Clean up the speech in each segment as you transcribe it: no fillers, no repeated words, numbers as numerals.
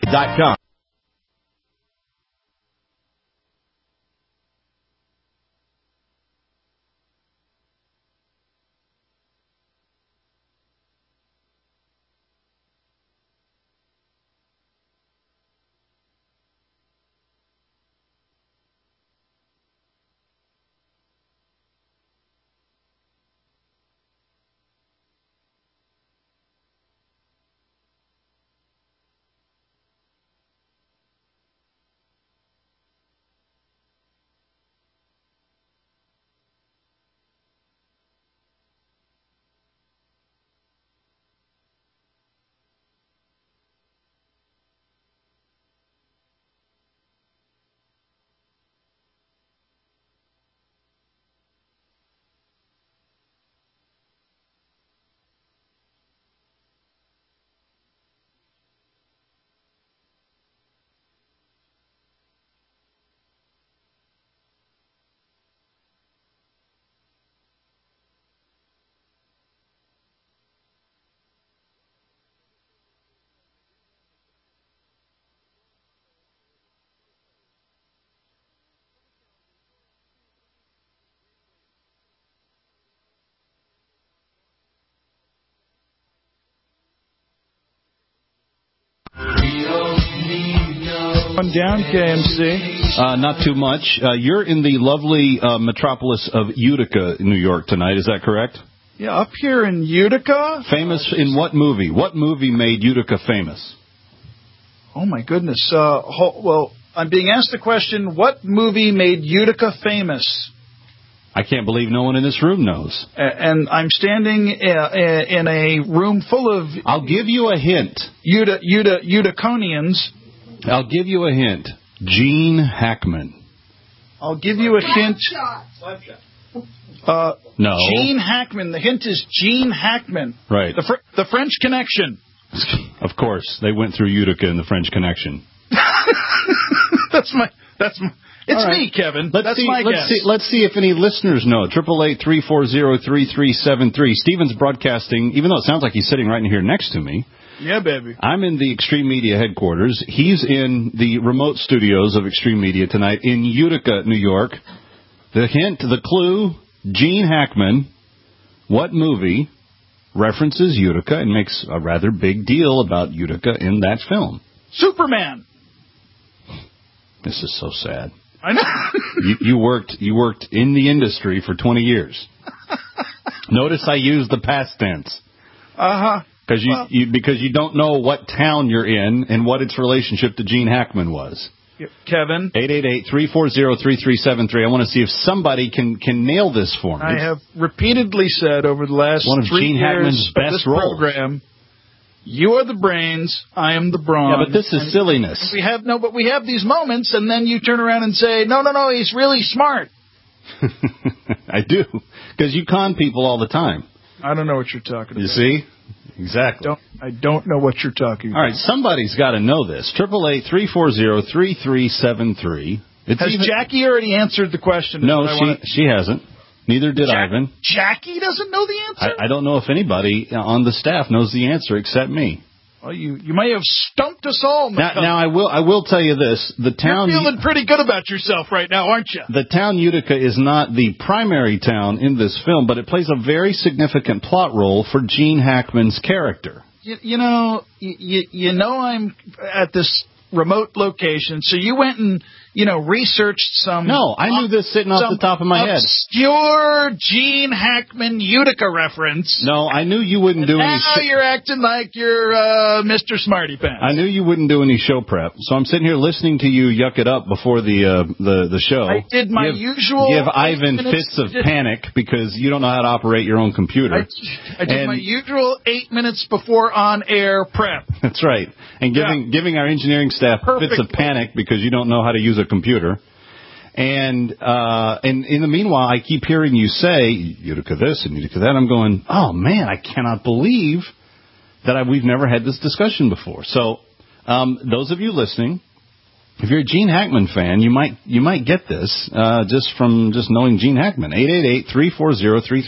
.com. Down, KMC. Not too much. You're in the lovely metropolis of Utica, New York tonight. Is that correct? Yeah, up here in Utica. Famous in what movie? What movie made Utica famous? Oh, my goodness. Well, I'm being asked the question, what movie made Utica famous? I can't believe no one in this room knows. And I'm standing in a room full of... I'll give you a hint. Uticonians. I'll give you a hint. Gene Hackman. I'll give you a hint. No. Gene Hackman. The hint is Gene Hackman. Right. The French Connection. Of course. They went through Utica in the French Connection. That's my... It's right. Me, Kevin. That's my guess. Let's see if any listeners know. 888-340-3373. Stephen's broadcasting, even though it sounds like he's sitting right in here next to me. Yeah, baby. I'm in the Extreme Media headquarters. He's in the remote studios of Extreme Media tonight in Utica, New York. The hint, the clue, Gene Hackman. What movie references Utica and makes a rather big deal about Utica in that film? Superman. This is so sad. I know. You worked in the industry for 20 years. Notice I used the past tense. Uh-huh. Because you don't know what town you're in and what its relationship to Gene Hackman was. Kevin. 888-340-3373. I want to see if somebody can nail this for me. I have repeatedly said over the last one of 3 Gene years Hackman's best of this roles. program, you are the brains, I am the brawn. Yeah, but this is silliness. We have these moments, and then you turn around and say, no, he's really smart. I do, because you con people all the time. I don't know what you're talking about. You see? Exactly. I don't know what you're talking about. All right, somebody's got to know this. 888-340-3373. Has Jackie already answered the question? No, she hasn't. Neither did Ivan. Jackie doesn't know the answer? I don't know if anybody on the staff knows the answer except me. Well, you may have stumped us all. Now I will tell you this: the town. You're feeling pretty good about yourself right now, aren't you? The town Utica is not the primary town in this film, but it plays a very significant plot role for Gene Hackman's character. You know I'm at this remote location, so you went and researched some... No, I knew this sitting off the top of my head. Obscure Gene Hackman Utica reference. No, I knew you wouldn't do any... Now you're acting like you're Mr. Smarty Pants. I knew you wouldn't do any show prep, so I'm sitting here listening to you yuck it up before the show. I did my usual... Give Ivan fits of panic because you don't know how to operate your own computer. I did my usual 8 minutes before on-air prep. That's right. And giving our engineering staff fits of panic because you don't know how to use a computer. And in the meanwhile, I keep hearing you say, Utica this and Utica that. I'm going, oh, man, I cannot believe that we've never had this discussion before. So those of you listening, if you're a Gene Hackman fan, you might get this just from knowing Gene Hackman.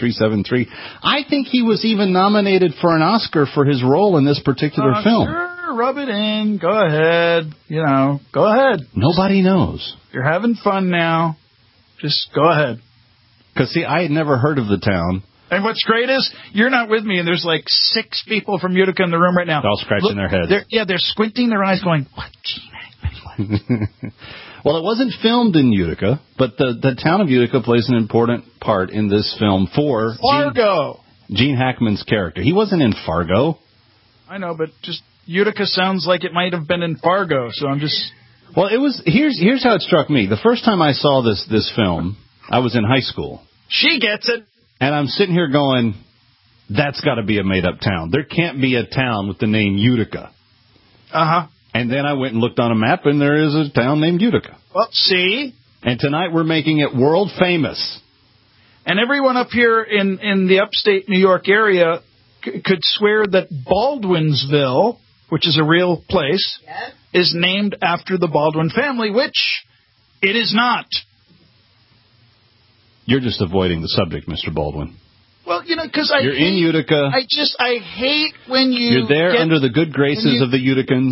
888-340-3373. I think he was even nominated for an Oscar for his role in this particular film. Sure, rub it in. Go ahead. Go ahead. Nobody knows. You're having fun now. Just go ahead. Because, see, I had never heard of the town. And what's great is you're not with me, and there's like 6 people from Utica in the room right now. They're all scratching their heads. They're squinting their eyes going, what, Gene Hackman? Well, it wasn't filmed in Utica, but the town of Utica plays an important part in this film for Fargo. Gene Hackman's character. He wasn't in Fargo. I know, but just Utica sounds like it might have been in Fargo, so I'm just... Well, it was. Here's how it struck me. The first time I saw this film, I was in high school. She gets it. And I'm sitting here going, that's got to be a made-up town. There can't be a town with the name Utica. Uh-huh. And then I went and looked on a map, and there is a town named Utica. Well, see? And tonight we're making it world famous. And everyone up here in the upstate New York area could swear that Baldwinsville, which is a real place, is named after the Baldwin family, which it is not. You're just avoiding the subject, Mr. Baldwin. Well, because you're in Utica. I hate when you're there under the good graces of the Uticans.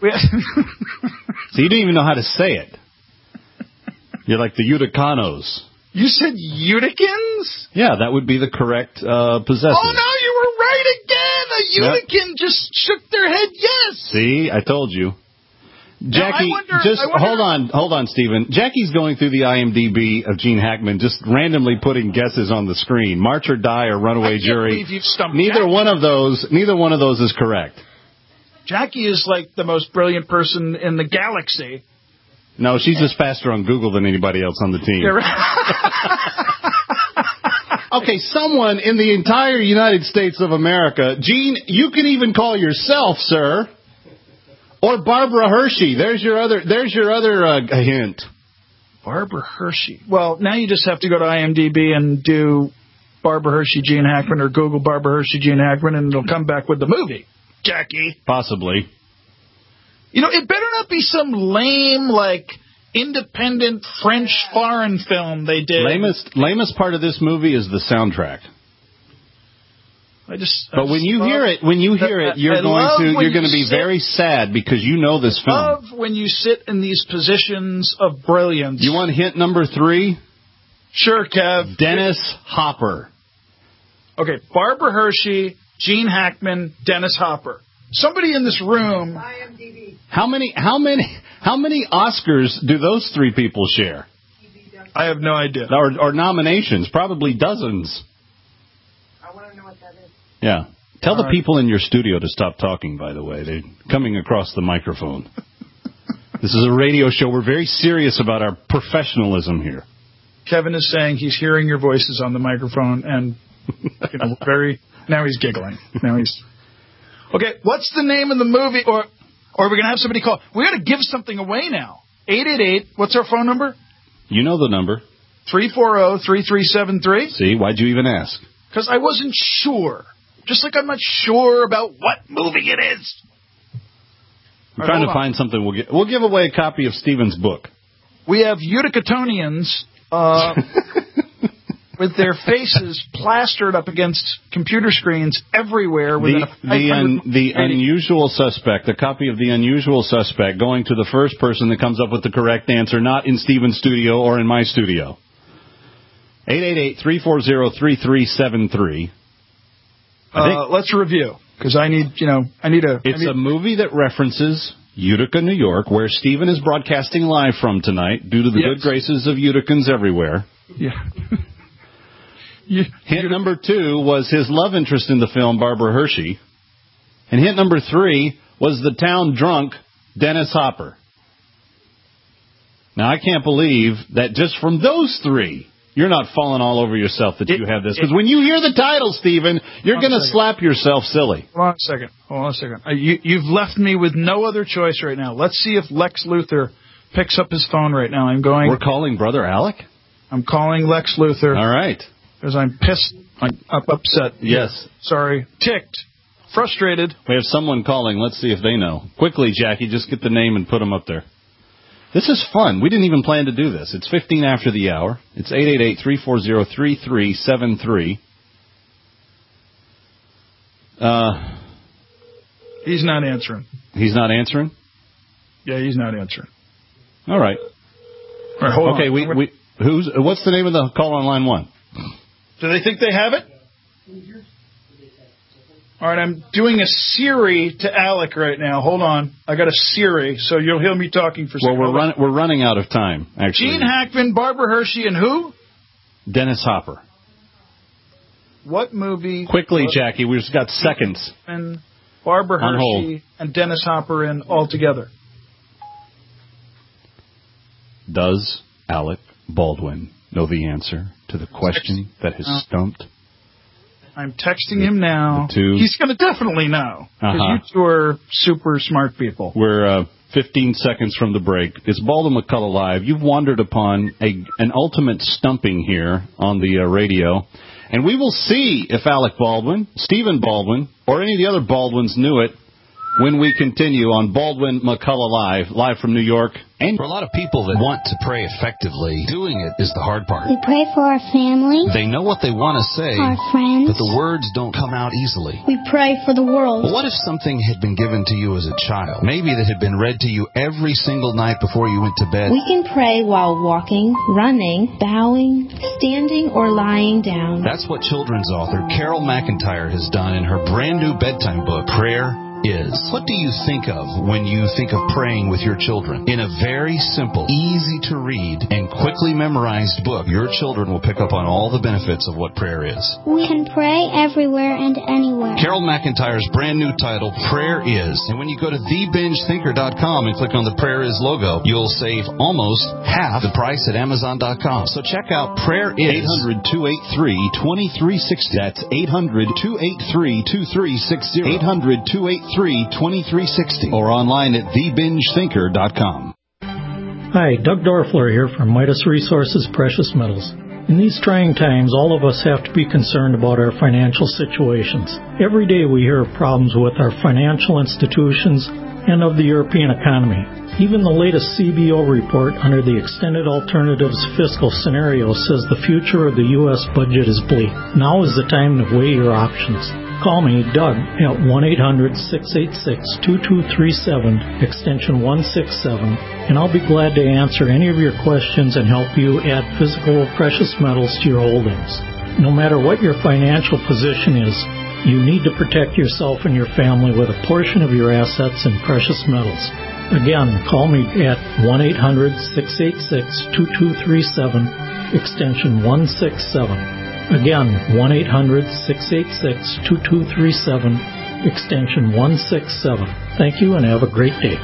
So you don't even know how to say it. You're like the Uticanos. You said Uticans? Yeah, that would be the correct possessor. Oh, no, you were right again. A Utican just shook their head yes. See, I told you. Jackie, hold on, Stephen. Jackie's going through the IMDb of Gene Hackman, just randomly putting guesses on the screen. March or Die or Runaway Jury. Neither one of those is correct. Jackie is like the most brilliant person in the galaxy. No, she's just faster on Google than anybody else on the team. You're right. Okay, someone in the entire United States of America, Gene, you can even call yourself, sir. Or Barbara Hershey. There's your other hint. Barbara Hershey. Well, now you just have to go to IMDb and do Barbara Hershey, Gene Hackman, or Google Barbara Hershey, Gene Hackman, and it'll come back with the movie. Jackie. Possibly. It better not be some lame, independent French foreign film they did. Lamest part of this movie is the soundtrack. But when you hear it, you're going to be very sad because you know this film. I love when you sit in these positions of brilliance. You want hint number 3? Sure, Kev. Dennis Hopper. Okay, Barbara Hershey, Gene Hackman, Dennis Hopper. Somebody in this room. IMDb. How many Oscars do those 3 people share? I have no idea. Or nominations, probably dozens. I want to know what that is. Yeah. Tell the people in your studio to stop talking, by the way. They're coming across the microphone. This is a radio show. We're very serious about our professionalism here. Kevin is saying he's hearing your voices on the microphone, and now he's giggling. Okay, what's the name of the movie? Or we're going to have somebody call. We got to give something away now. 888, what's our phone number? You know the number. 340-3373. See, why'd you even ask? Because I wasn't sure. Just like I'm not sure about what movie it is. I'm trying to find something. We'll give away a copy of Stephen's book. We have Uticatonians with their faces plastered up against computer screens everywhere. The Unusual Suspect, a copy of The Unusual Suspect, going to the first person that comes up with the correct answer, not in Stephen's studio or in my studio. 888-340-3373. Let's review, because I need a... It's a movie that references Utica, New York, where Stephen is broadcasting live from tonight due to the good graces of Uticans everywhere. Yeah. Hint number 2 was his love interest in the film, Barbara Hershey. And hint number 3 was the town drunk, Dennis Hopper. Now, I can't believe that just from those 3... You're not falling all over yourself that you have this. Because when you hear the title, Stephen, you're going to slap yourself silly. Hold on a second. You've left me with no other choice right now. Let's see if Lex Luthor picks up his phone right now. We're calling Brother Alec? I'm calling Lex Luthor. All right. Because I'm pissed. I'm upset. Yes. Sorry. Ticked. Frustrated. We have someone calling. Let's see if they know. Quickly, Jackie, just get the name and put them up there. This is fun. We didn't even plan to do this. It's 15 after the hour. It's 888-340-3373. He's not answering. He's not answering? Yeah, he's not answering. All right. All right, hold okay, on. What's the name of the call on line 1? Do they think they have it? All right, I'm doing a Siri to Alec right now. Hold on. I got a Siri, so you'll hear me talking for a second. Well, we're running out of time, actually. Gene Hackman, Barbara Hershey, and who? Dennis Hopper. What movie? Quickly, Jackie, we've got seconds. And Barbara Hershey and Dennis Hopper in all together. Does Alec Baldwin know the answer to the question that has stumped? I'm texting him now. He's going to definitely know. Because you two are super smart people. We're 15 seconds from the break. It's Baldwin McCullough Live. You've wandered upon an ultimate stumping here on the radio. And we will see if Alec Baldwin, Stephen Baldwin, or any of the other Baldwins knew it when we continue on Baldwin McCullough live from New York. And for a lot of people that want to pray effectively, doing it is the hard part. We pray for our family. They know what they want to say, our friends, but the words don't come out easily. We pray for the world. But what if something had been given to you as a child? Maybe that had been read to you every single night before you went to bed. We can pray while walking, running, bowing, standing, or lying down. That's what children's author Carol McIntyre has done in her brand new bedtime book, Prayer Is. What do you think of when you think of praying with your children? In a very simple, easy to read, and quickly memorized book, your children will pick up on all the benefits of what prayer is. We can pray everywhere and anywhere. Carol McIntyre's brand new title, Prayer Is. And when you go to TheBingeThinker.com and click on the Prayer Is logo, you'll save almost half the price at Amazon.com. So check out Prayer Is. 800-283-2360. That's 800-283-2360. 800-283-2360. Or online at TheBingeThinker.com. Hi, Doug Dorfler here from Midas Resources Precious Metals. In these trying times, all of us have to be concerned about our financial situations. Every day we hear of problems with our financial institutions and of the European economy. Even the latest CBO report under the Extended Alternatives Fiscal Scenario says the future of the U.S. budget is bleak. Now is the time to weigh your options. Call me, Doug, at 1-800-686-2237, extension 167, and I'll be glad to answer any of your questions and help you add physical precious metals to your holdings. No matter what your financial position is, you need to protect yourself and your family with a portion of your assets in precious metals. Again, call me at 1-800-686-2237, extension 167. Again, 1-800-686-2237, extension 167. Thank you and have a great day.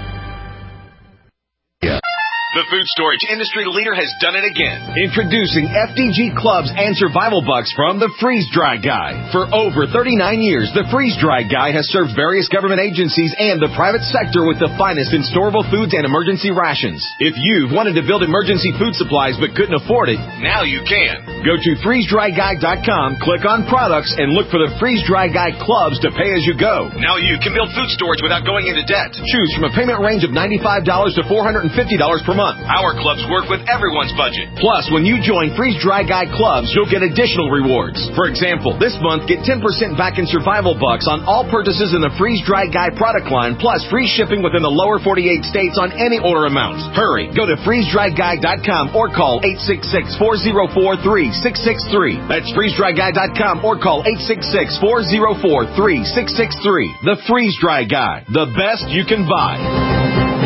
The food storage industry leader has done it again. Introducing FDG Clubs and Survival Bucks from the Freeze Dry Guy. For over 39 years, the Freeze Dry Guy has served various government agencies and the private sector with the finest in storable foods and emergency rations. If you've wanted to build emergency food supplies but couldn't afford it, now you can. Go to freezedryguy.com, click on products, and look for the Freeze Dry Guy Clubs to pay as you go. Now you can build food storage without going into debt. Choose from a payment range of $95 to $450 per month. Our clubs work with everyone's budget. Plus, when you join Freeze Dry Guy Clubs, you'll get additional rewards. For example, this month, get 10% back in Survival Bucks on all purchases in the Freeze Dry Guy product line, plus free shipping within the lower 48 states on any order amount. Hurry, go to freezedryguy.com or call 866-404-3663. That's freezedryguy.com or call 866-404-3663. The Freeze Dry Guy, the best you can buy.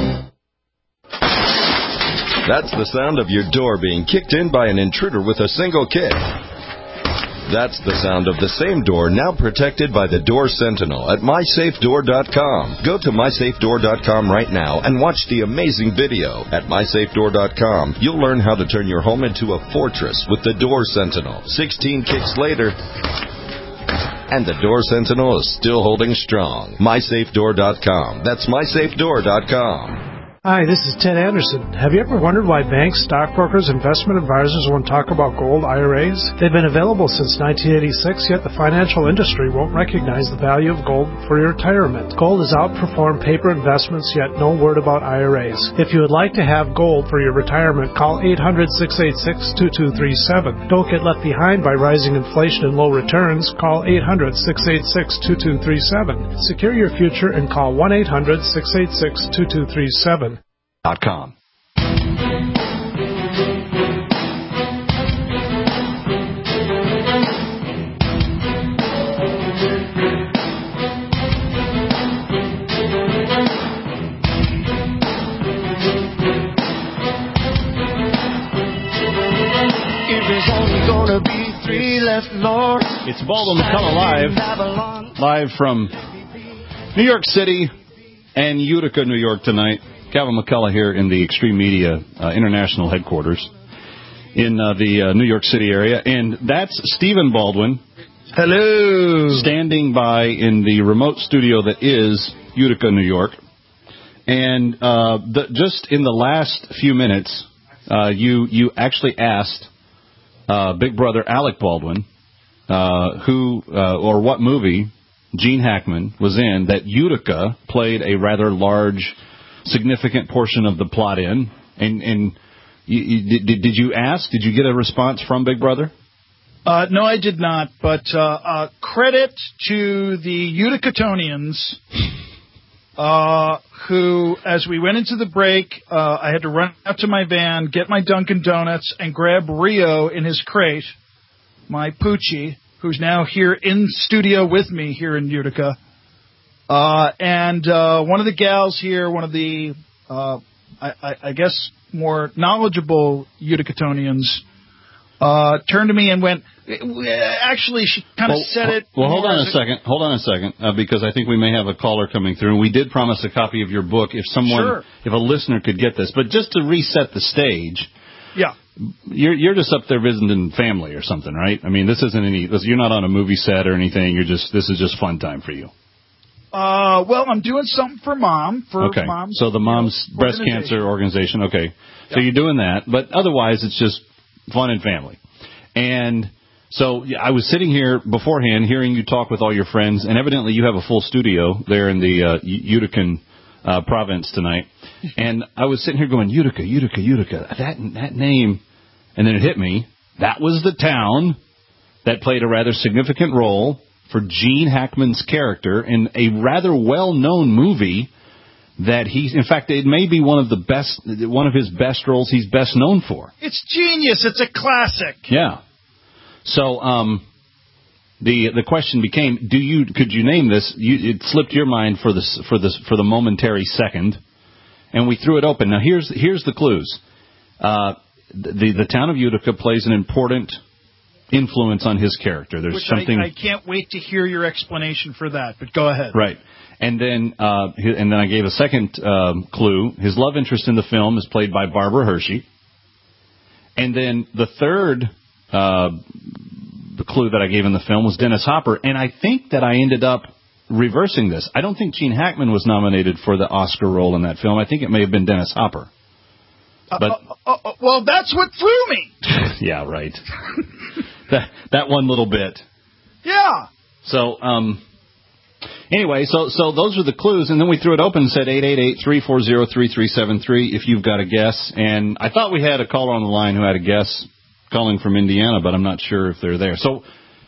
That's the sound of your door being kicked in by an intruder with a single kick. That's the sound of the same door now protected by the Door Sentinel at MySafeDoor.com. Go to MySafeDoor.com right now and watch the amazing video. At MySafeDoor.com, you'll learn how to turn your home into a fortress with the Door Sentinel. 16 kicks later, and the Door Sentinel is still holding strong. MySafeDoor.com. That's MySafeDoor.com. Hi, this is Ted Anderson. Have you ever wondered why banks, stockbrokers, investment advisors won't talk about gold IRAs? They've been available since 1986, yet the financial industry won't recognize the value of gold for your retirement. Gold has outperformed paper investments, yet no word about IRAs. If you would like to have gold for your retirement, call 800-686-2237. Don't get left behind by rising inflation and low returns. Call 800-686-2237. Secure your future and call 1-800-686-2237. .com. It's Baldwin McCullough live from New York City and Utica, New York tonight. Calvin McCullough here in the Extreme Media International headquarters in the New York City area. And that's Stephen Baldwin. Hello. Standing by in the remote studio that is Utica, New York. And just in the last few minutes, you actually asked Big Brother Alec Baldwin who or what movie Gene Hackman was in that Utica played a rather large, significant portion of the plot in. And did you ask? Did you get a response from Big Brother? No, I did not. But credit to the Uticatonians, who, as we went into the break, I had to run out to my van, get my Dunkin' Donuts, and grab Rio in his crate, my Poochie, who's now here in studio with me here in Utica. And one of the gals here, one of the, I guess, more knowledgeable Uticatonians, turned to me and went, actually, she kind of said it. Well, hold on a second, because I think we may have a caller coming through. And we did promise a copy of your book if someone, if a listener could get this. But just to reset the stage. Yeah. You're just up there visiting family or something, right? I mean, this isn't you're not on a movie set or anything. This is just fun time for you. Well, I'm doing something for Mom. Okay. Mom's, so the Mom's Breast Cancer Organization. Okay. Yeah. So you're doing that, but otherwise it's just fun and family. And so I was sitting here beforehand hearing you talk with all your friends, and evidently you have a full studio there in the Utican province tonight. And I was sitting here going, Utica, that name. And then it hit me. That was the town that played a rather significant role for Gene Hackman's character in a rather well-known movie that in fact, it may be one of his best roles he's best known for. It's genius. It's a classic. Yeah. So, the question became, could you name this? It slipped your mind for the momentary second, and we threw it open. Now here's the clues. The town of Utica plays an important influence on his character. There's something. I can't wait to hear your explanation for that. But go ahead. Right, and then I gave a second clue. His love interest in the film is played by Barbara Hershey, and then the third the clue that I gave in the film was Dennis Hopper, and I think that I ended up reversing this. I don't think Gene Hackman was nominated for the Oscar role in that film. I think it may have been Dennis Hopper. But well, that's what threw me. Yeah, right. that one little bit. Yeah. So, anyway, so those are the clues, and then we threw it open and said 888-340-3373 if you've got a guess. And I thought we had a caller on the line who had a guess calling from Indiana, but I'm not sure if they're there. So,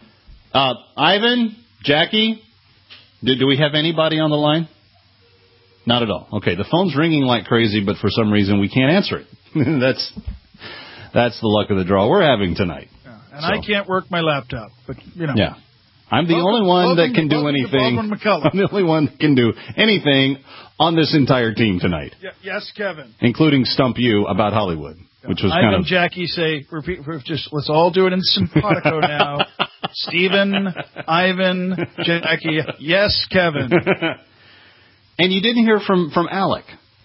Ivan, Jackie, do we have anybody on the line? Not at all. Okay, the phone's ringing like crazy, but for some reason we can't answer it. That's the luck of the draw we're having tonight. Yeah, and I can't work my laptop, but you know. Yeah. I'm the only one that can do anything. I'm the only one that can do anything on this entire team tonight. Yes, Kevin. Including stump you about Hollywood, which was kind of. Jackie say, let's all do it in simpatico now. Stephen, Ivan, Jackie. Yes, Kevin. And you didn't hear from Alec.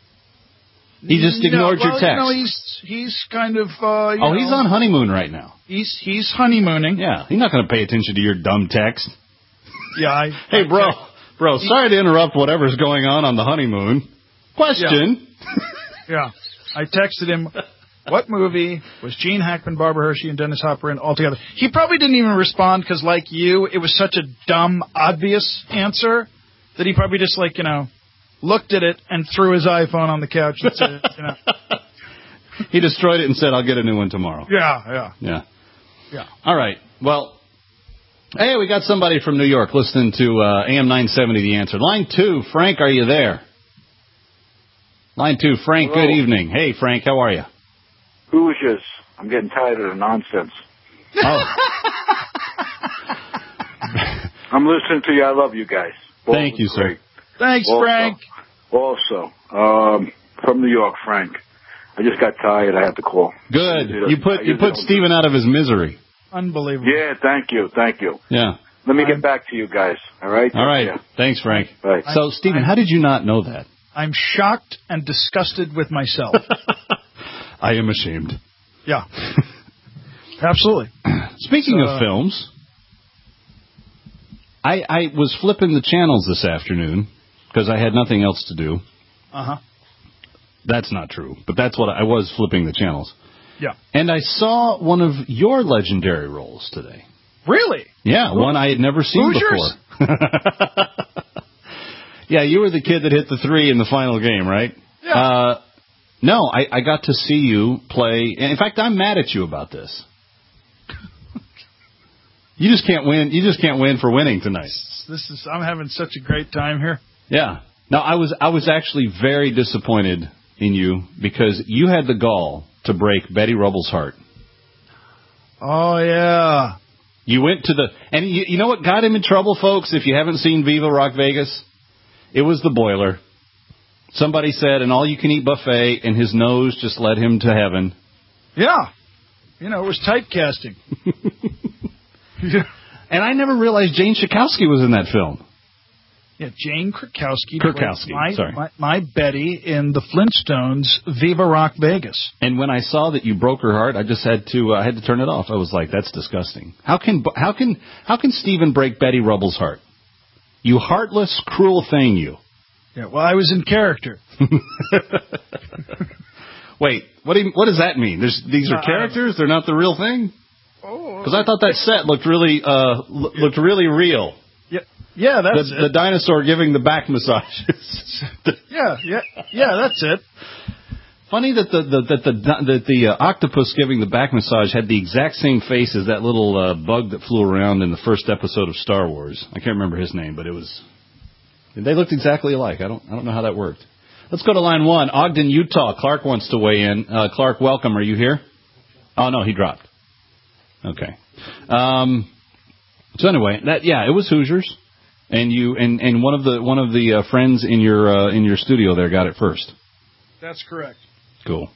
He just ignored your text. No, he's kind of. He's on honeymoon right now. He's honeymooning. Yeah, he's not going to pay attention to your dumb text. Yeah. Hey, bro, sorry to interrupt whatever's going on the honeymoon. Question. Yeah. Yeah. I texted him, what movie was Gene Hackman, Barbara Hershey, and Dennis Hopper in all together? He probably didn't even respond because, like you, it was such a dumb, obvious answer that he probably just, looked at it and threw his iPhone on the couch and said, He destroyed it and said, I'll get a new one tomorrow. Yeah. All right. Well, hey, we got somebody from New York listening to AM 970, The Answer. Line 2, Frank, are you there? Line 2, Frank, Hello. Good evening. Hey, Frank, how are you? Hoosiers. I'm getting tired of the nonsense. Oh. I'm listening to you. I love you guys. Thank you, sir. Thanks, Frank. Also, from New York, Frank. I just got tired. I had to call. Good. You put Steven out of his misery. Unbelievable. Yeah, thank you. Yeah. Let me get back to you guys. All right? All right. Yeah. Thanks, Frank. Bye. So, Steven, how did you not know that? I'm shocked and disgusted with myself. I am ashamed. Yeah. Absolutely. Speaking of films, I was flipping the channels this afternoon because I had nothing else to do. Uh-huh. That's not true, but that's what I was flipping the channels. Yeah. And I saw one of your legendary roles today. Really? Yeah, one I had never seen Hoosiers? before. Yeah, you were the kid that hit the 3 in the final game, right? Yeah. No, I got to see you play. In fact, I'm mad at you about this. You just can't win. You just can't win for winning tonight. I'm having such a great time here. Yeah. No, I was actually very disappointed in you because you had the gall to break Betty Rubble's heart. Oh, yeah. You went to and you know what got him in trouble, folks? If you haven't seen Viva Rock Vegas, it was the boiler. Somebody said an all-you-can-eat buffet, and his nose just led him to heaven. Yeah. It was typecasting. And I never realized Jane Krakowski was in that film. Yeah, Jane Krakowski. Sorry. My Betty in the Flintstones, Viva Rock Vegas. And when I saw that you broke her heart, I just had to turn it off. I was like, that's disgusting. How can Steven break Betty Rubble's heart? You heartless, cruel thing, you. Yeah, well, I was in character. Wait, what does that mean? These are characters? They're not the real thing? Because I thought that set looked really real. Yeah, that's the dinosaur giving the back massages. Yeah, that's it. Funny that the octopus giving the back massage had the exact same face as that little bug that flew around in the first episode of Star Wars. I can't remember his name, but they looked exactly alike. I don't know how that worked. Let's go to line 1. Ogden, Utah. Clark wants to weigh in. Clark, welcome. Are you here? Oh no, he dropped. Okay. So anyway, it was Hoosiers. And you and one of the friends in your studio there got it first. That's correct. Cool.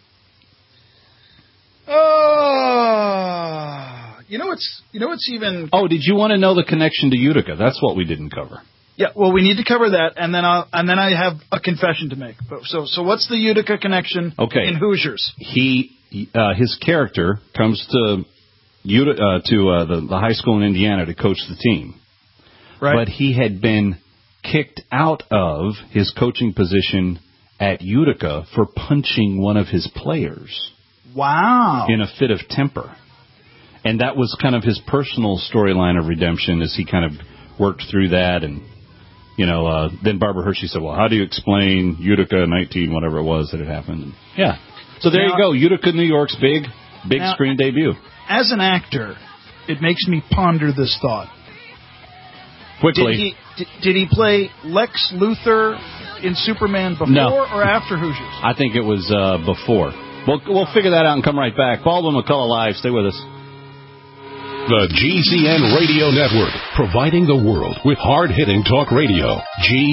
You know what's even. Oh, did you want to know the connection to Utica? That's what we didn't cover. Yeah, well, we need to cover that, and then I have a confession to make. So what's the Utica connection? Okay. In Hoosiers? His character comes to the high school in Indiana to coach the team. Right. But he had been kicked out of his coaching position at Utica for punching one of his players. Wow. In a fit of temper. And that was kind of his personal storyline of redemption as he kind of worked through that. And, then Barbara Hershey said, well, how do you explain Utica 19, whatever it was that had happened? And, yeah. So there you go. Utica, New York's big screen debut. As an actor, it makes me ponder this thought. Quickly. Did he play Lex Luthor in Superman before or after Hoosiers? I think it was before. We'll figure that out and come right back. Baldwin McCullough Live. Stay with us. The GCN Radio Network, providing the world with hard-hitting talk radio.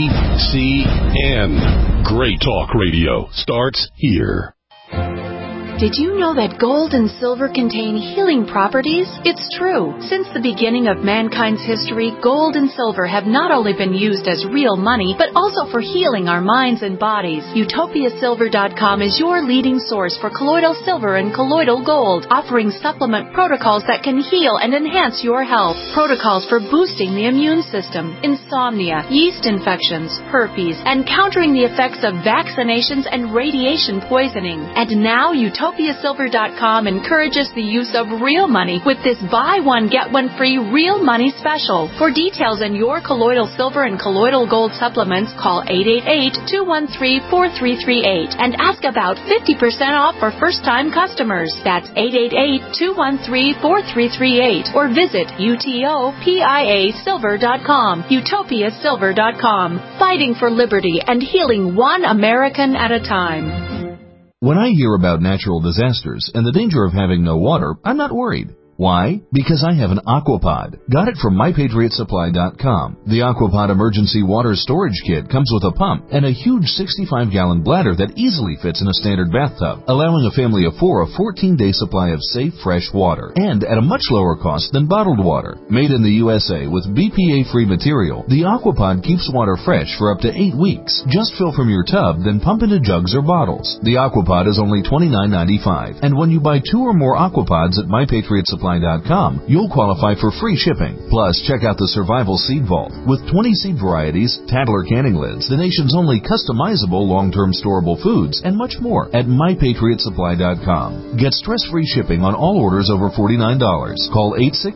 GCN. Great talk radio starts here. Did you know that gold and silver contain healing properties? It's true. Since the beginning of mankind's history, gold and silver have not only been used as real money, but also for healing our minds and bodies. UtopiaSilver.com is your leading source for colloidal silver and colloidal gold, offering supplement protocols that can heal and enhance your health. Protocols for boosting the immune system, insomnia, yeast infections, herpes, and countering the effects of vaccinations and radiation poisoning. And now UtopiaSilver.com encourages the use of real money with this buy one get one free real money special. For details on your colloidal silver and colloidal gold supplements, call 888-213-4338 and ask about 50% off for first-time customers. That's 888-213-4338 or visit UTOPIASilver.com. UtopiaSilver.com. Fighting for liberty and healing one American at a time. When I hear about natural disasters and the danger of having no water, I'm not worried. Why? Because I have an Aquapod. Got it from MyPatriotSupply.com. The Aquapod Emergency Water Storage Kit comes with a pump and a huge 65-gallon bladder that easily fits in a standard bathtub, allowing a family of 4 a 14-day supply of safe, fresh water, and at a much lower cost than bottled water. Made in the USA with BPA-free material, the Aquapod keeps water fresh for up to 8 weeks. Just fill from your tub, then pump into jugs or bottles. The Aquapod is only $29.95, and when you buy 2 or more Aquapods at MyPatriotSupply.com, you'll qualify for free shipping. Plus, check out the Survival Seed Vault. With 20 seed varieties, Tadler canning lids, the nation's only customizable long-term storable foods, and much more at MyPatriotSupply.com. Get stress-free shipping on all orders over $49. Call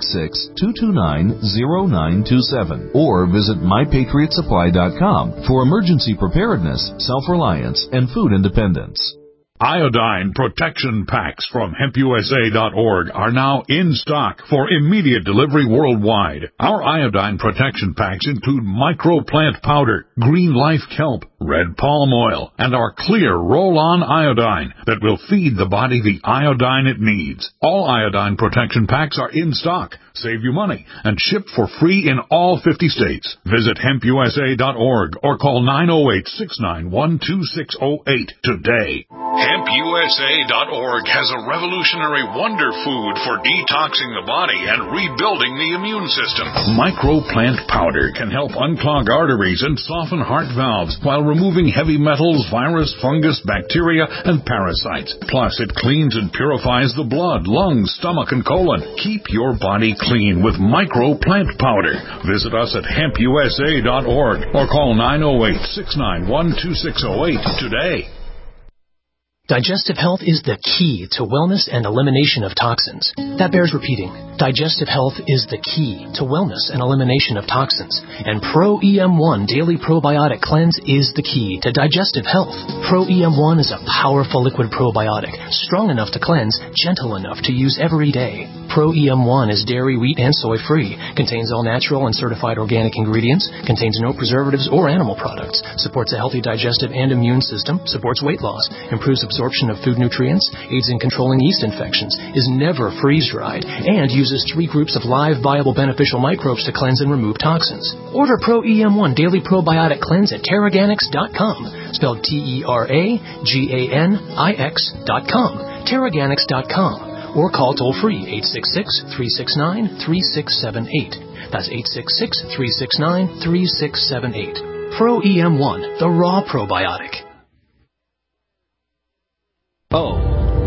866-229-0927 or visit MyPatriotSupply.com for emergency preparedness, self-reliance, and food independence. Iodine protection packs from HempUSA.org are now in stock for immediate delivery worldwide. Our iodine protection packs include microplant powder, green life kelp, red palm oil, and our clear roll-on iodine that will feed the body the iodine it needs. All iodine protection packs are in stock, save you money, and shipped for free in all 50 states. Visit HempUSA.org or call 908-691-2608 today. HempUSA.org has a revolutionary wonder food for detoxing the body and rebuilding the immune system. Microplant powder can help unclog arteries and soften heart valves while removing heavy metals, virus, fungus, bacteria, and parasites. Plus, it cleans and purifies the blood, lungs, stomach, and colon. Keep your body clean with Microplant powder. Visit us at HempUSA.org or call 908-691-2608 today. Digestive health is the key to wellness and elimination of toxins. That bears repeating. Digestive health is the key to wellness and elimination of toxins. And Pro-EM1 Daily Probiotic Cleanse is the key to digestive health. Pro-EM1 is a powerful liquid probiotic, strong enough to cleanse, gentle enough to use every day. Pro-EM1 is dairy, wheat, and soy-free, contains all natural and certified organic ingredients, contains no preservatives or animal products, supports a healthy digestive and immune system, supports weight loss, improves absorption of food nutrients, aids in controlling yeast infections, is never freeze-dried, and uses 3 groups of live, viable, beneficial microbes to cleanse and remove toxins. Order Pro-EM1 Daily Probiotic Cleanse at Teraganix.com, spelled Teraganix.com, Teraganix.com, or call toll-free 866-369-3678. That's 866-369-3678. Pro-EM1, the raw probiotic. Oh.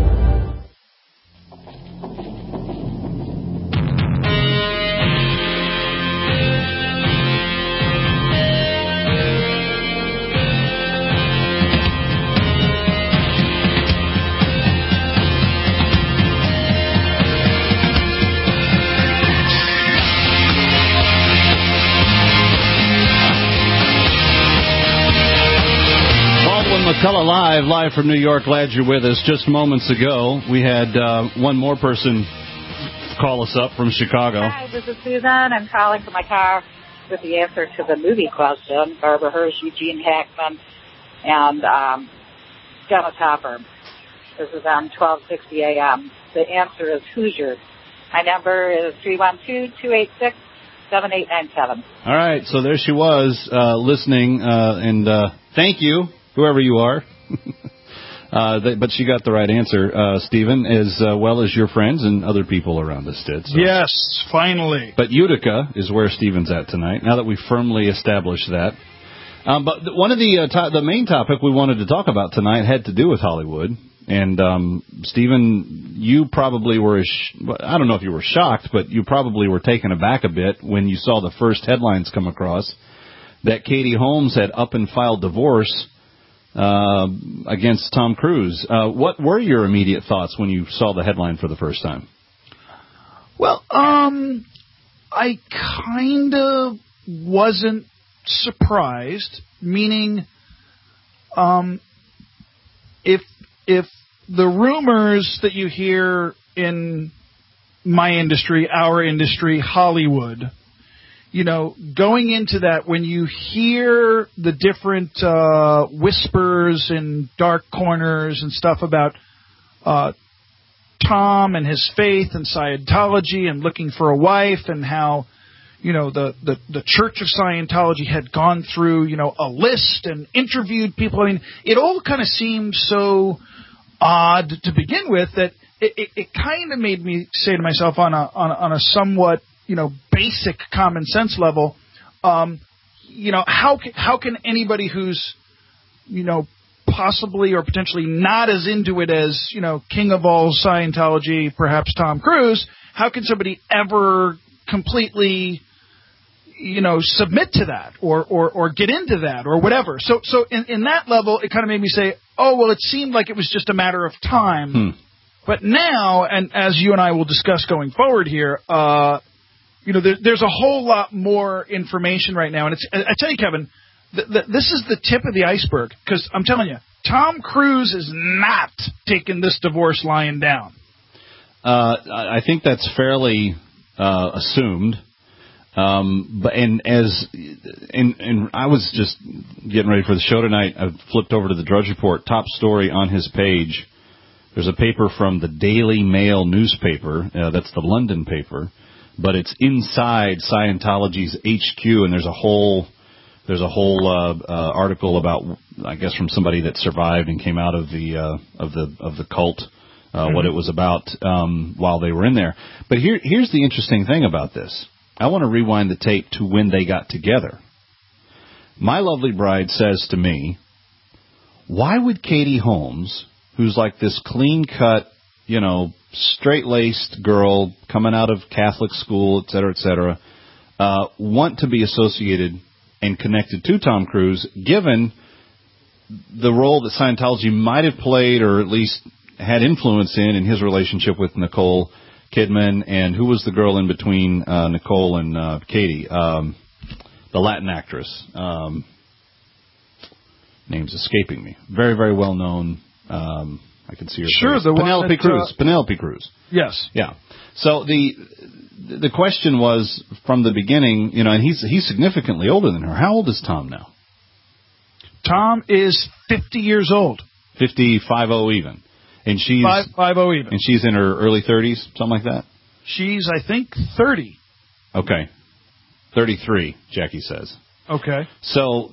McCullough live from New York. Glad you're with us. Just moments ago, we had one more person call us up from Chicago. Hi, this is Susan. I'm calling from my car with the answer to the movie question. Barbara Hirsch, Eugene Hackman, and Dennis Hopper. This is on 1260 AM. The answer is Hoosier. My number is 312-286-7897. All right, so there she was listening, and thank you, whoever you are. But she got the right answer, Stephen, as well as your friends and other people around us did. So. Yes, finally. But Utica is where Stephen's at tonight, now that we firmly established that. But one of the main topic we wanted to talk about tonight had to do with Hollywood. And, Stephen, you probably were, I don't know if you were shocked, but you probably were taken aback a bit when you saw the first headlines come across that Katie Holmes had up and filed divorce against Tom Cruise. What were your immediate thoughts when you saw the headline for the first time? Well, I kind of wasn't surprised, meaning if the rumors that you hear in my industry, our industry, Hollywood, going into that, when you hear the different whispers in dark corners and stuff about Tom and his faith and Scientology and looking for a wife and how, the Church of Scientology had gone through, a list and interviewed people. I mean, it all kind of seemed so odd to begin with that it kind of made me say to myself on a somewhat, basic common sense level, how can anybody who's, possibly or potentially not as into it as, king of all Scientology, perhaps Tom Cruise, how can somebody ever completely, submit to that or get into that or whatever? So in that level, it kind of made me say, oh, well, it seemed like it was just a matter of time. But now, and as you and I will discuss going forward here, there's a whole lot more information right now. And I tell you, Kevin, this is the tip of the iceberg, because I'm telling you, Tom Cruise is not taking this divorce lying down. I think that's fairly assumed. But I was just getting ready for the show tonight. I flipped over to the Drudge Report, top story on his page. There's a paper from the Daily Mail newspaper. That's the London paper, but it's inside Scientology's HQ, and there's a whole article about, I guess, from somebody that survived and came out of the cult, what it was about while they were in there. But here's the interesting thing about this. I want to rewind the tape to when they got together. My lovely bride says to me, why would Katie Holmes, who's like this clean-cut, straight-laced girl coming out of Catholic school, et cetera, want to be associated and connected to Tom Cruise, given the role that Scientology might have played or at least had influence in his relationship with Nicole Kidman, and who was the girl in between Nicole and Katie, the Latin actress. Name's escaping me. Very, very well known. I can see her. Sure, face. the Penelope Cruz. Penelope Cruz. Yes. Yeah. So the question was from the beginning, and he's significantly older than her. How old is Tom now? Tom is 50 years old. 50-50 even. And she's 50 even. And she's in her early 30s, something like that? She's, I think, 30. Okay. 33, Jackie says. Okay. So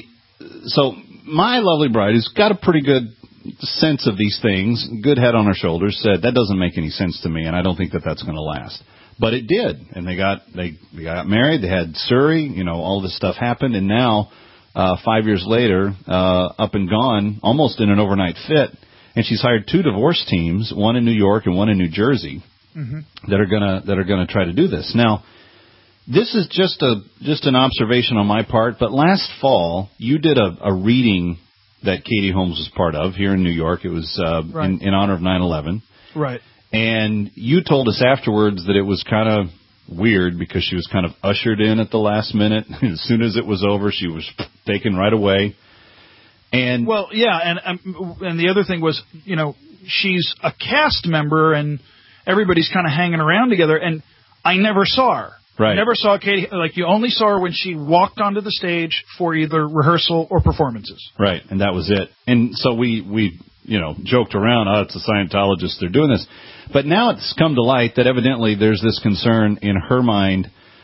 my lovely bride, who's got a pretty good sense of these things, good head on her shoulders, said that doesn't make any sense to me, and I don't think that's going to last. But it did, and they got married. They had Surrey, all this stuff happened, and now 5 years later, up and gone, almost in an overnight fit. And she's hired 2 divorce teams, one in New York and one in New Jersey, that are gonna try to do this. Now, this is just an observation on my part. But last fall, you did a reading that Katie Holmes was part of here in New York. It was right. in honor of 9/11. Right. And you told us afterwards that it was kind of weird because she was kind of ushered in at the last minute. As soon as it was over, she was taken right away. And well, yeah, and the other thing was, she's a cast member, and everybody's kind of hanging around together, and I never saw her. Right. Never saw Katie. Like, you only saw her when she walked onto the stage for either rehearsal or performances. Right, and that was it. And so we joked around, it's a Scientologist, they're doing this. But now it's come to light that evidently there's this concern in her mind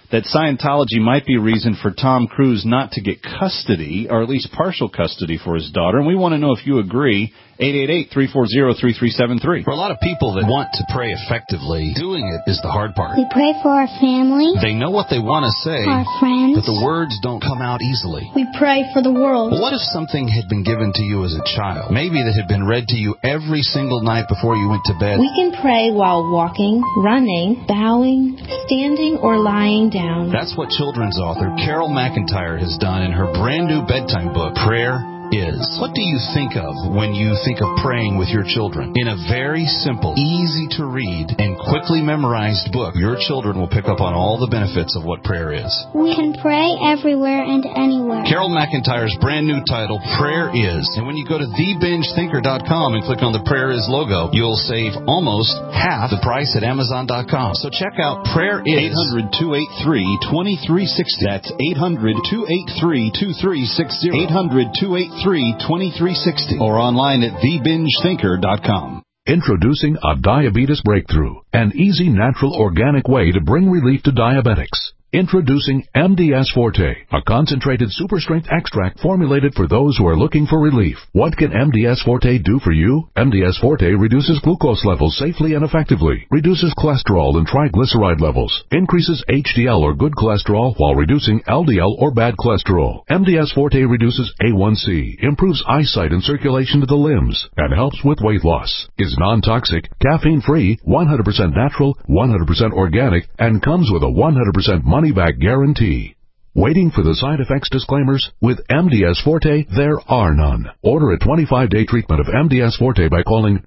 that Scientology might be a reason for Tom Cruise not to get custody, or at least partial custody for his daughter. And we want to know if you agree. 888-340-3373. For a lot of people that want to pray effectively, doing it is the hard part. We pray for our family. They know what they want to say, our friends, but the words don't come out easily. We pray for the world. Well, what if something had been given to you as a child? Maybe that had been read to you every single night before you went to bed. We can pray while walking, running, bowing, standing, or lying down. That's what children's author Carol McIntyre has done in her brand new bedtime book, Prayer Is. What do you think of when you think of praying with your children? In a very simple, easy to read, and quickly memorized book, your children will pick up on all the benefits of what prayer is. We can pray everywhere and anywhere. Carol McIntyre's brand new title, Prayer Is. And when you go to TheBingeThinker.com and click on the Prayer Is logo, you'll save almost half the price at Amazon.com. So check out Prayer Is. 800-283-2360. That's 800-283-2360. 800-283-2360. Or online at TheBingeThinker.com. Introducing a diabetes breakthrough, an easy, natural, organic way to bring relief to diabetics. Introducing MDS Forte, a concentrated super-strength extract formulated for those who are looking for relief. What can MDS Forte do for you? MDS Forte reduces glucose levels safely and effectively, reduces cholesterol and triglyceride levels, increases HDL or good cholesterol while reducing LDL or bad cholesterol. MDS Forte reduces A1C, improves eyesight and circulation to the limbs, and helps with weight loss. Is non-toxic, caffeine-free, 100% natural, 100% organic, and comes with a 100% money-back guarantee. Waiting for the side effects disclaimers? With MDS Forte, there are none. Order a 25-day treatment of MDS Forte by calling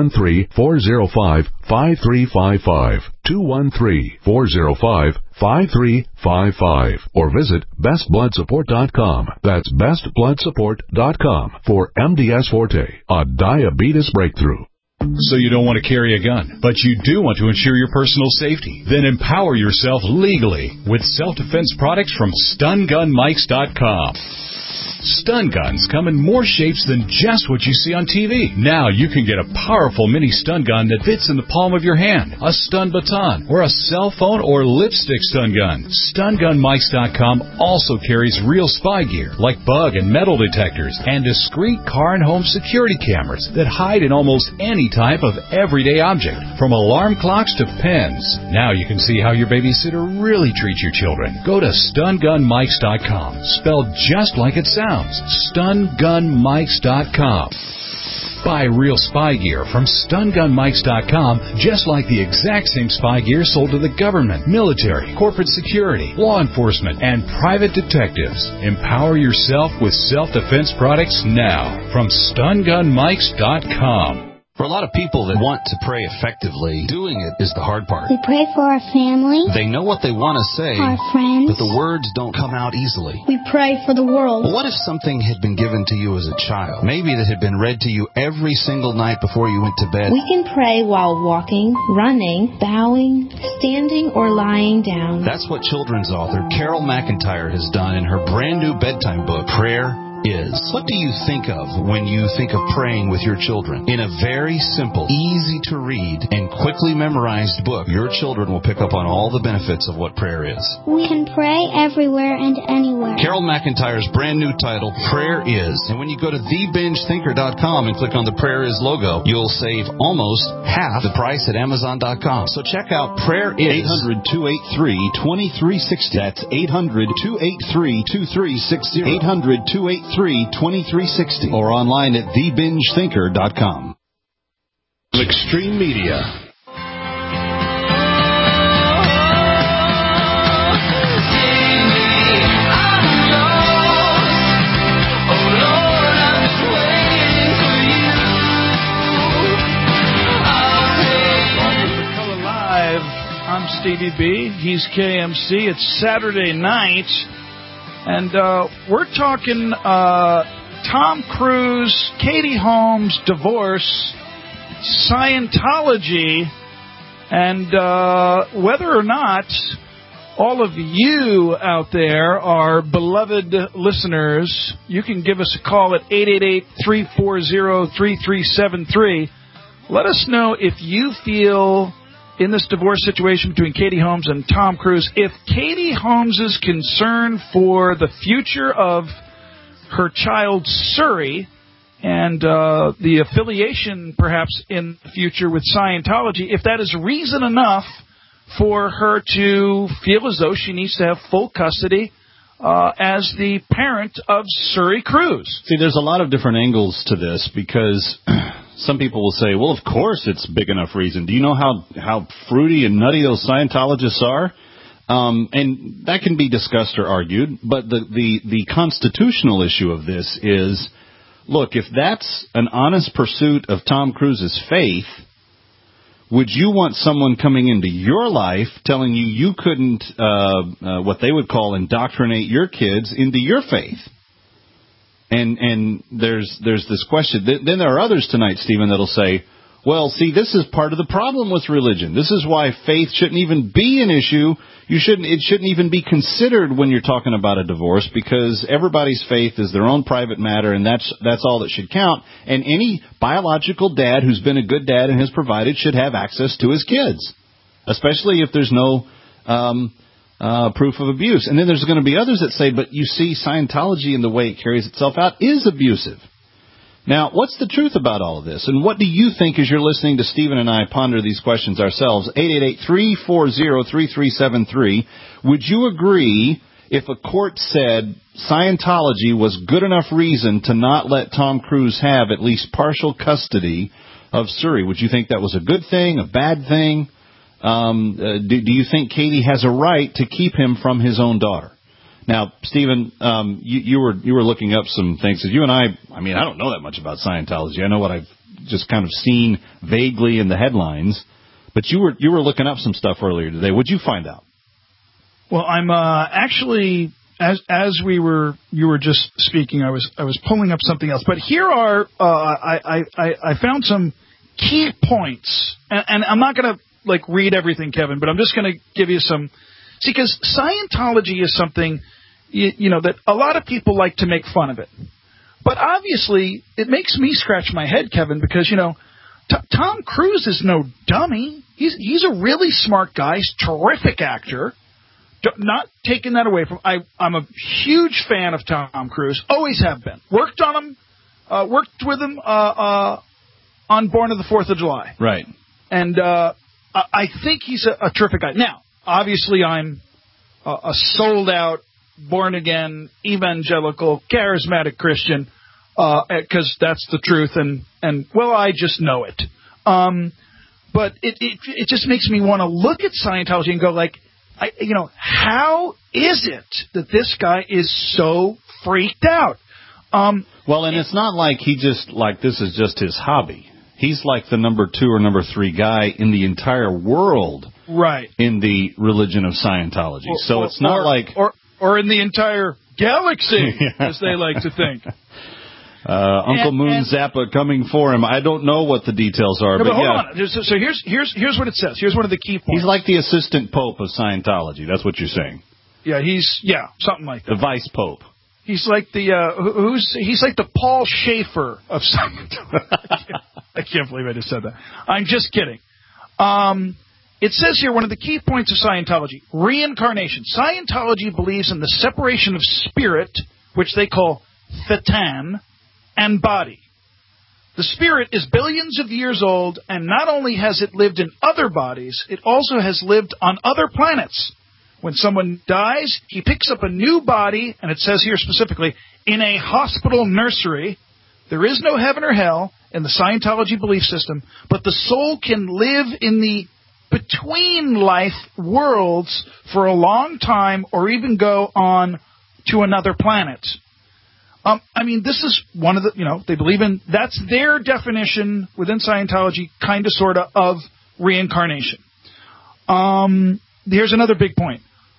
213-405-5355, 213-405-5355, or visit bestbloodsupport.com. That's bestbloodsupport.com for MDS Forte, a diabetes breakthrough. So you don't want to carry a gun, but you do want to ensure your personal safety. Then empower yourself legally with self-defense products from StunGunMikes.com. Stun guns come in more shapes than just what you see on TV. Now you can get a powerful mini stun gun that fits in the palm of your hand, a stun baton, or a cell phone or lipstick stun gun. StunGunMikes.com also carries real spy gear like bug and metal detectors and discreet car and home security cameras that hide in almost any type of everyday object, from alarm clocks to pens. Now you can see how your babysitter really treats your children. Go to StunGunMikes.com, spelled just like it sounds. StunGunMikes.com. Buy real spy gear from StunGunMikes.com, just like the exact same spy gear sold to the government, military, corporate security, law enforcement, and private detectives. Empower yourself with self-defense products now from StunGunMikes.com. For a lot of people that want to pray effectively, doing it is the hard part. We pray for our family. They know what they want to say, our friends, but the words don't come out easily. We pray for the world. Well, what if something had been given to you as a child? Maybe that had been read to you every single night before you went to bed. We can pray while walking, running, bowing, standing, or lying down. That's what children's author Carol McIntyre has done in her brand new bedtime book, Prayer Is. What do you think of when you think of praying with your children? In a very simple, easy to read, and quickly memorized book, your children will pick up on all the benefits of what prayer is. We can pray everywhere and anywhere. Carol McIntyre's brand new title, Prayer Is. And when you go to TheBingeThinker.com and click on the Prayer Is logo, you'll save almost half the price at Amazon.com. So check out Prayer Is. 800-283-2360. That's 800-283-2360. 800-283-2360. Or online at TheBingeThinker.com. Extreme Media. I'm Stevie B. He's KMC. It's Saturday night, and we're talking Tom Cruise, Katie Holmes, divorce, Scientology, and whether or not all of you out there are beloved listeners. You can give us a call at 888-340-3373. Let us know if you feel in this divorce situation between Katie Holmes and Tom Cruise, if Katie Holmes' concern for the future of her child Suri and the affiliation perhaps in the future with Scientology, if that is reason enough for her to feel as though she needs to have full custody as the parent of Suri Cruise. See, there's a lot of different angles to this because some people will say, well, of course it's big enough reason. Do you know how fruity and nutty those Scientologists are? And that can be discussed or argued, but the constitutional issue of this is, look, if that's an honest pursuit of Tom Cruise's faith, would you want someone coming into your life telling you couldn't, what they would call indoctrinate your kids into your faith? And there's this question. Then there are others tonight, Stephen, that'll say, well, see, this is part of the problem with religion. This is why faith shouldn't even be an issue. It shouldn't even be considered when you're talking about a divorce, because everybody's faith is their own private matter, and that's all that should count. And any biological dad who's been a good dad and has provided should have access to his kids, especially if there's no proof of abuse. And then there's going to be others that say, but you see, Scientology and the way it carries itself out is abusive. Now, what's the truth about all of this? And what do you think as you're listening to Stephen and I ponder these questions ourselves? 888-340-3373. Would you agree if a court said Scientology was good enough reason to not let Tom Cruise have at least partial custody of Suri? Would you think that was a good thing, a bad thing? Do you think Katie has a right to keep him from his own daughter? Now, Stephen, you were looking up some things. You and I don't know that much about Scientology. I know what I've just kind of seen vaguely in the headlines. But you were looking up some stuff earlier today. What'd you find out? Well, I'm actually, as you were just speaking, I was pulling up something else. But here are I found some key points, and I'm not going to read everything, Kevin, but I'm just going to give you some. See, because Scientology is something, that a lot of people like to make fun of it. But obviously, it makes me scratch my head, Kevin, because, Tom Cruise is no dummy. He's a really smart guy. He's a terrific actor. Not taking that away from I'm a huge fan of Tom Cruise. Always have been. Worked with him on Born on the 4th of July. Right. And I think he's a terrific guy. Now, obviously, I'm a sold-out, born-again, evangelical, charismatic Christian, because that's the truth, and I just know it. But it just makes me want to look at Scientology and go, how is it that this guy is so freaked out? And it's not like this is just his hobby. He's like the number 2 or number 3 guy in the entire world, right? In the religion of Scientology. It's not like or in the entire galaxy, as they like to think. Uncle Moon Zappa coming for him. I don't know what the details are, but hold on. So here's what it says. Here's one of the key points. He's like the assistant pope of Scientology. That's what you're saying. Yeah, something like that. The vice pope. He's like he's like the Paul Schaefer of Scientology. I can't believe I just said that. I'm just kidding. It says here, one of the key points of Scientology, reincarnation. Scientology believes in the separation of spirit, which they call Thetan, and body. The spirit is billions of years old, and not only has it lived in other bodies, it also has lived on other planets. When someone dies, he picks up a new body, and it says here specifically, in a hospital nursery. There is no heaven or hell in the Scientology belief system, but the soul can live in the between life worlds for a long time or even go on to another planet. This is one of the, they believe in, that's their definition within Scientology, kind of, sort of reincarnation. Here's another big point,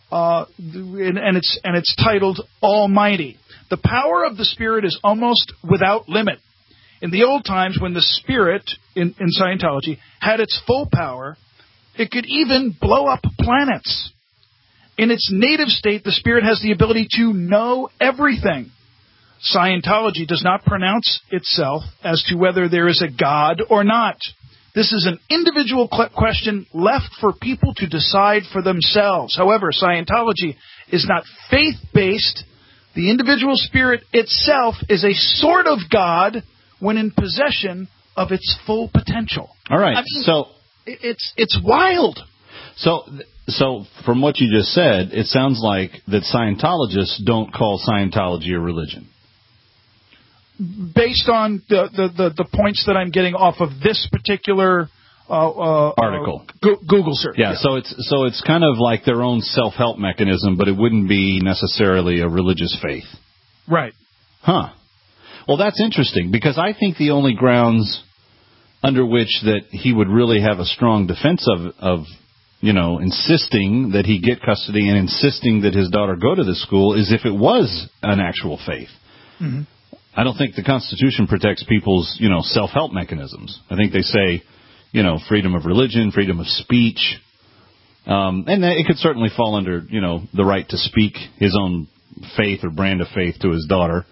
and it's titled Almighty. The power of the Spirit is almost without limit. In the old times, when the Spirit, in Scientology, had its full power, it could even blow up planets. In its native state, the Spirit has the ability to know everything. Scientology does not pronounce itself as to whether there is a God or not. This is an individual question left for people to decide for themselves. However, Scientology is not faith-based. The individual spirit itself is a sort of God when in possession of its full potential. All right, so it's wild. So from what you just said, it sounds like that Scientologists don't call Scientology a religion. Based on the points that I'm getting off of this particular article, Google search. Yeah, so it's kind of like their own self-help mechanism, but it wouldn't be necessarily a religious faith. Right. Huh. Well, that's interesting, because I think the only grounds under which that he would really have a strong defense of insisting that he get custody and insisting that his daughter go to this school is if it was an actual faith. Mm-hmm. I don't think the Constitution protects people's, self-help mechanisms. I think they say, freedom of religion, freedom of speech, and it could certainly fall under, the right to speak his own faith or brand of faith to his daughter.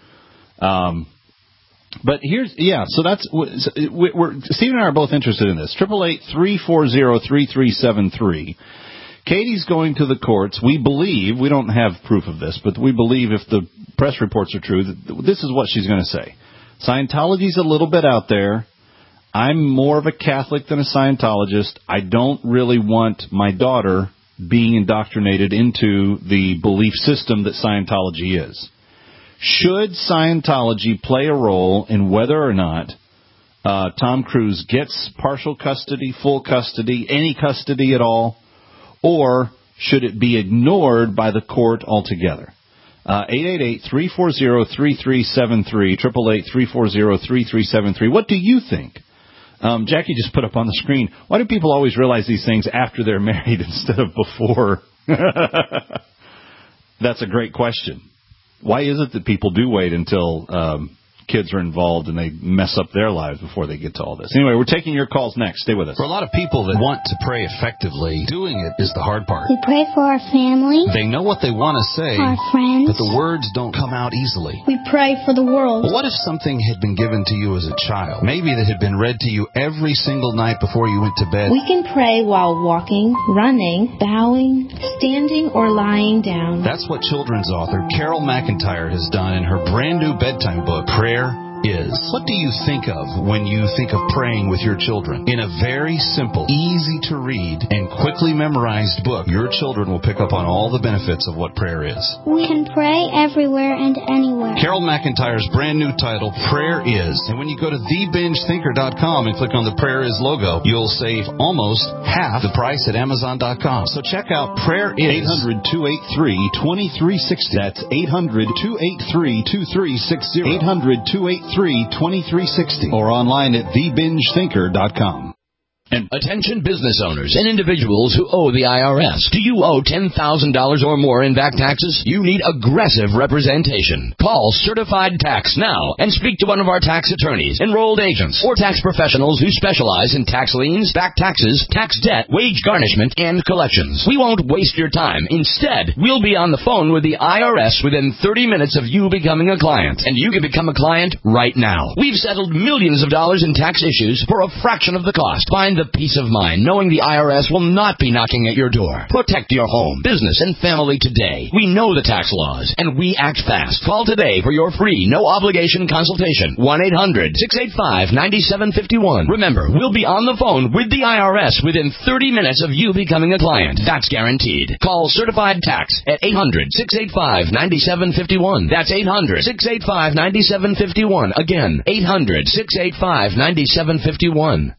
But so that's Steve and I are both interested in this. 888-340-3373. Katie's going to the courts. We believe, we don't have proof of this, but we believe if the press reports are true, that this is what she's going to say. Scientology's a little bit out there. I'm more of a Catholic than a Scientologist. I don't really want my daughter being indoctrinated into the belief system that Scientology is. Should Scientology play a role in whether or not Tom Cruise gets partial custody, full custody, any custody at all, or should it be ignored by the court altogether? 888-340-3373, 888-340-3373. What do you think? Jackie just put up on the screen, why do people always realize these things after they're married instead of before? That's a great question. Why is it that people do wait until kids are involved and they mess up their lives before they get to all this? Anyway, we're taking your calls next. Stay with us. For a lot of people that want to pray effectively, doing it is the hard part. We pray for our family. They know what they want to say, our friends, but the words don't come out easily. We pray for the world. But what if something had been given to you as a child? Maybe that had been read to you every single night before you went to bed. We can pray while walking, running, bowing, standing, or lying down. That's what children's author Carol McIntyre has done in her brand new bedtime book, Prayer Is. What do you think of when you think of praying with your children? In a very simple, easy to read, and quickly memorized book, your children will pick up on all the benefits of what prayer is. We can pray everywhere and anywhere. Carol McIntyre's brand new title, Prayer Is. And when you go to TheBingeThinker.com and click on the Prayer Is logo, you'll save almost half the price at Amazon.com. So check out Prayer Is. 800-283-2360. That's 800-283-2360. 800-283-2360 or online at TheBingeThinker.com. And attention business owners and individuals who owe the IRS. Do you owe $10,000 or more in back taxes? You need aggressive representation. Call Certified Tax now and speak to one of our tax attorneys, enrolled agents, or tax professionals who specialize in tax liens, back taxes, tax debt, wage garnishment, and collections. We won't waste your time. Instead, we'll be on the phone with the IRS within 30 minutes of you becoming a client. And you can become a client right now. We've settled millions of dollars in tax issues for a fraction of the cost. Find the peace of mind knowing the IRS will not be knocking at your door. Protect your home, business, and family today. We know the tax laws, and we act fast. Call today for your free, no-obligation consultation. 1-800-685-9751. Remember, we'll be on the phone with the IRS within 30 minutes of you becoming a client. That's guaranteed. Call Certified Tax at 800-685-9751. That's 800-685-9751. Again, 800-685-9751.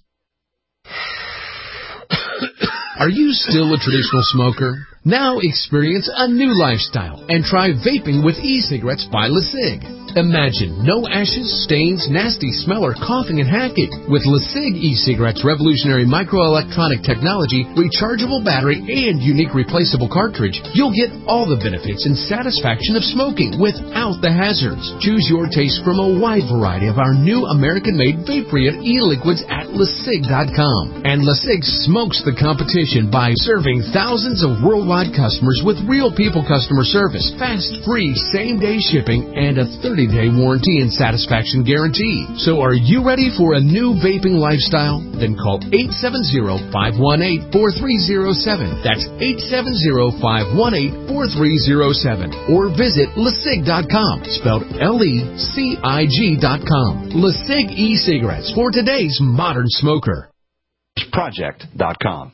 Are you still a traditional smoker? Now experience a new lifestyle and try vaping with e-cigarettes by LeSig. Imagine no ashes, stains, nasty smell, or coughing and hacking. With LeSig e-cigarettes' revolutionary microelectronic technology, rechargeable battery, and unique replaceable cartridge, you'll get all the benefits and satisfaction of smoking without the hazards. Choose your taste from a wide variety of our new American-made vape-free e-liquids at LeSig.com. And LeSig smokes the competition by serving thousands of worldwide customers with real people customer service, fast, free, same-day shipping, and a 30 30-day warranty and satisfaction guarantee. So are you ready for a new vaping lifestyle? Then call 870-518-4307. That's 870-518-4307. Or visit LeSig.com, spelled LECIG.com. LeSig e-cigarettes for today's modern smoker. Project.com.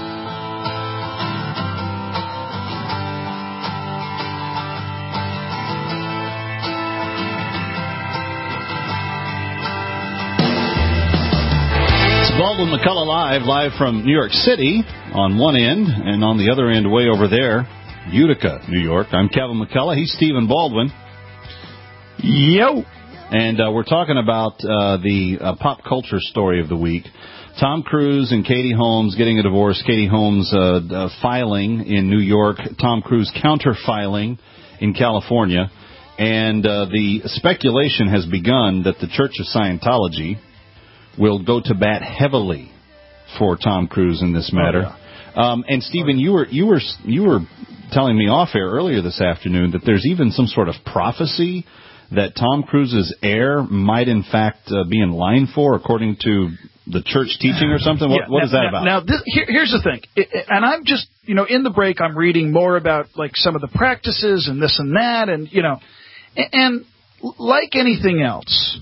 Baldwin McCullough live from New York City on one end, and on the other end, way over there, Utica, New York. I'm Kevin McCullough. He's Stephen Baldwin. Yo! And we're talking about the pop culture story of the week. Tom Cruise and Katie Holmes getting a divorce. Katie Holmes filing in New York. Tom Cruise counter-filing in California. And the speculation has begun that the Church of Scientology will go to bat heavily for Tom Cruise in this matter. Oh, yeah. And Stephen, you were telling me off air earlier this afternoon that there's even some sort of prophecy that Tom Cruise's heir might in fact be in line for, according to the church teaching or something. What is that about? Now, here's the thing, and I'm just in the break I'm reading more about like some of the practices and this and that, and and like anything else,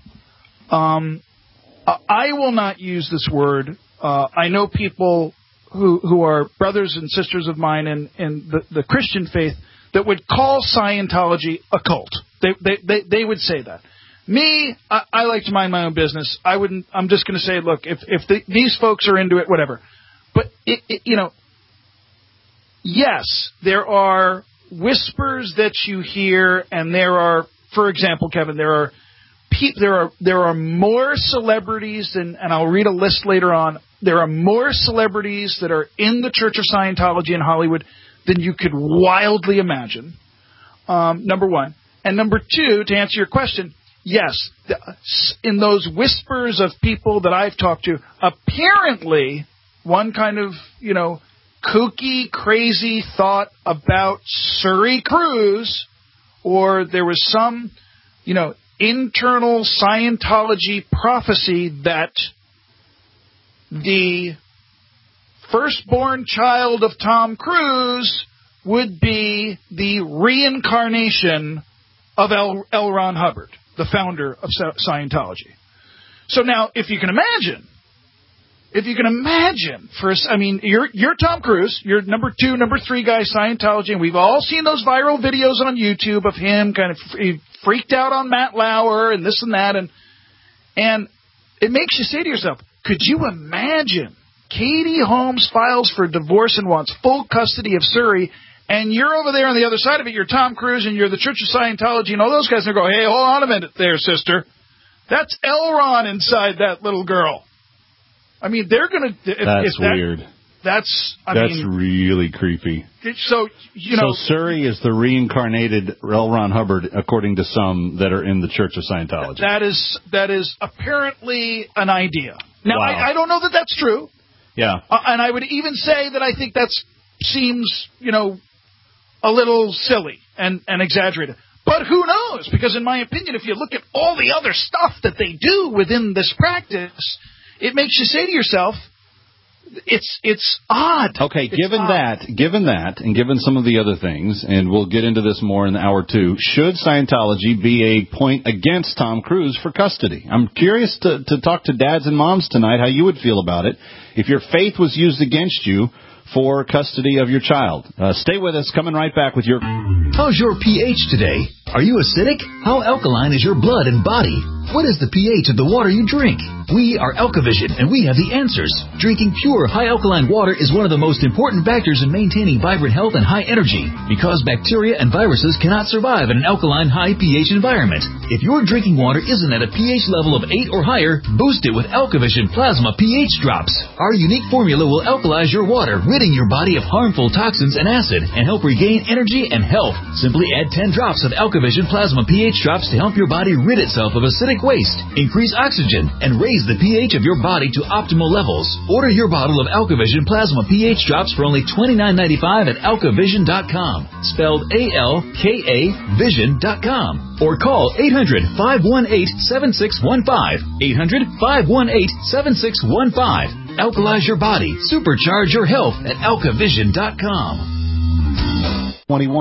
I will not use this word. I know people who are brothers and sisters of mine in the Christian faith that would call Scientology a cult. They would say that. Me, I like to mind my own business. I wouldn't. I'm just going to say, look, if these folks are into it, whatever. But yes, there are whispers that you hear, and there are, for example, Kevin, there are more celebrities than, and I'll read a list later on, there are more celebrities that are in the Church of Scientology in Hollywood than you could wildly imagine, number one. And number two, to answer your question, yes, in those whispers of people that I've talked to, apparently one kind of, kooky, crazy thought about Suri Cruise, or there was some, internal Scientology prophecy that the firstborn child of Tom Cruise would be the reincarnation of L. Ron Hubbard, the founder of Scientology. So now, if you can imagine, you're Tom Cruise, you're number 2, number 3 guy Scientology, and we've all seen those viral videos on YouTube of him kind of freaked out on Matt Lauer and this and that, and it makes you say to yourself, could you imagine Katie Holmes files for divorce and wants full custody of Suri, and you're over there on the other side of it, you're Tom Cruise, and you're the Church of Scientology, and all those guys, and they go, hey, hold on a minute there, sister. That's L. Ron inside that little girl. I mean, they're going to... That's weird. That's really creepy. So, So Suri is the reincarnated L. Ron Hubbard, according to some that are in the Church of Scientology. That is apparently an idea. Now, wow. I don't know that that's true. Yeah. And I would even say that I think that seems, a little silly and exaggerated. But who knows? Because in my opinion, if you look at all the other stuff that they do within this practice, it makes you say to yourself, it's odd. Okay, given that, and given some of the other things, and we'll get into this more in hour 2, should Scientology be a point against Tom Cruise for custody? I'm curious to talk to dads and moms tonight how you would feel about it if your faith was used against you for custody of your child. Stay with us. Coming right back with your... How's your pH today? Are you acidic? How alkaline is your blood and body? What is the pH of the water you drink? We are Alkavision, and we have the answers. Drinking pure, high alkaline water is one of the most important factors in maintaining vibrant health and high energy, because bacteria and viruses cannot survive in an alkaline, high pH environment. If your drinking water isn't at a pH level of 8 or higher, boost it with Alkavision Plasma pH Drops. Our unique formula will alkalize your water, ridding your body of harmful toxins and acid, and help regain energy and health. Simply add 10 drops of Alkavision Plasma pH Drops to help your body rid itself of acidic waste, increase oxygen, and raise the pH of your body to optimal levels. Order your bottle of AlkaVision Plasma pH drops for only $29.95 at AlkaVision.com, spelled ALKA Vision.com, or call 800-518-7615. 800-518-7615. Alkalize your body. Supercharge your health at AlkaVision.com. 21.